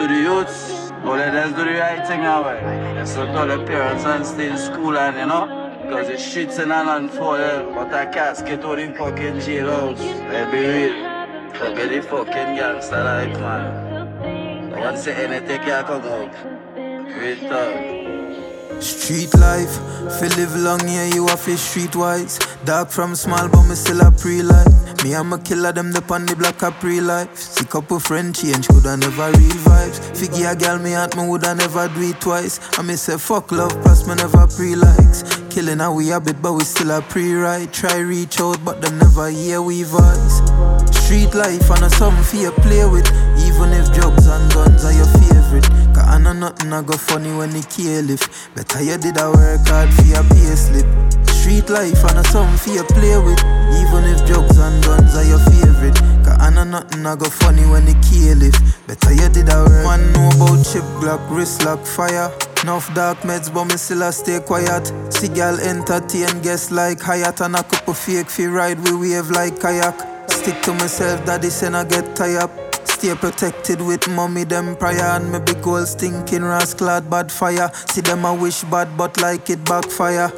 the youths. But let us do the right thing now. Let's not tell the parents and stay in school and because the streets in Ireland for them. But I can't get out in fucking jail house. Let's be real. Forget the fucking gangster life, man. I want to say anything can come out. Great talk. Street life, fi live long, yeah, you a fi streetwise. Dark from small, but me still a pre-life. Me and my killer, them the on the block a pre-life. See couple friend change, coulda never real vibes. Figure a girl me at me woulda never do it twice. I me say fuck love, plus me never pre-likes. Killing how we a bit, but we still a pre-ride. Try reach out, but them never hear we voice. Street life, and a something for you play with. Even if drugs and guns are your favorite. Cause I know nothing I go funny when you kill if. Better you did a work hard for your pay slip. Street life, and a something for you play with. Even if drugs and guns are your favorite. Cause I know nothing I go funny when you kill if. Better you did a work. Man know about chip glock, wrist lock, fire. Enough dark meds, but me still a stay quiet. See gal entertain, guess like Hyatt. And a couple fake fi ride, we wave like kayak. Stick to myself, daddy say I get tied up. Stay protected with mommy them prior. And me big old stinking rascal bad fire. See them a wish bad but like it backfire.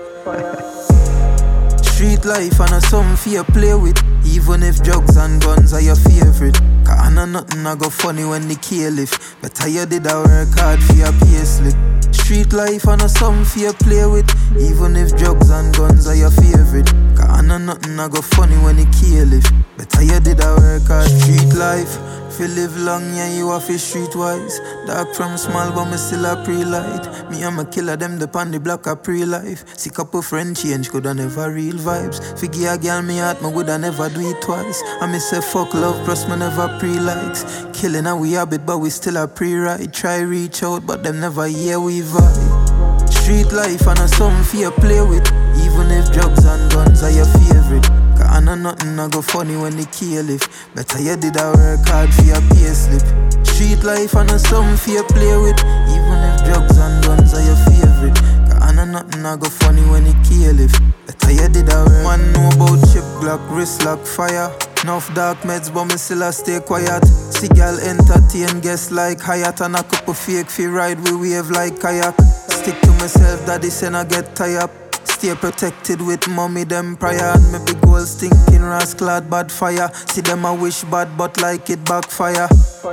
Street life and a something for you play with. Even if drugs and guns are your favorite. Cause I know nothing I go funny when they kill if. Better you did a work hard for your pay slip. Street life and a something for you play with. Even if drugs and guns are your favorite. Cause I know nothing I go funny when they kill if. Better you did a work hard. Street life, fi live long, yeah, you a fi streetwise. Dark from small, but me still a pre-light. Me and my killer, them the on the block a pre-life. See couple friend change, coulda never real vibes. Figure a girl me at me woulda never do it twice. I me say fuck love, plus me never pre-likes. Killing how we habit, but we still a pre-ride. Try reach out, but them never hear we vibe. Street life and a something for you play with. Even if drugs and guns are your favorite. Cause I know nothing I go funny when they kill if. Better you did a work hard for your pay slip. Street life and a something for you play with. Even if drugs and guns are your favorite. Cause I know nothing I go funny when they kill if. Better you did a work. Man know about chip glock, wrist lock, fire. Enough dark meds, but me still a stay quiet. See gal entertain, guess like Hyatt. And a couple fake fi ride, we wave like kayak. Stick to myself, daddy say I get tied up. Stay protected with mommy them prior. And me big old stinking rascal bad fire. See them a wish bad but like it backfire.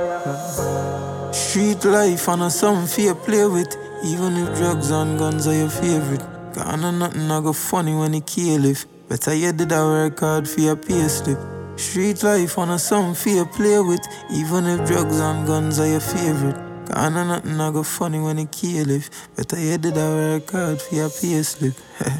Street life and a something for you play with. Even if drugs and guns are your favorite. Cause I know nothing I go funny when you kill if. Better you did a work hard for your pay slip. Street life and a something for you play with. Even if drugs and guns are your favorite. Cause I know nothing I go funny when you kill if. Better you did a work hard for your pay slip.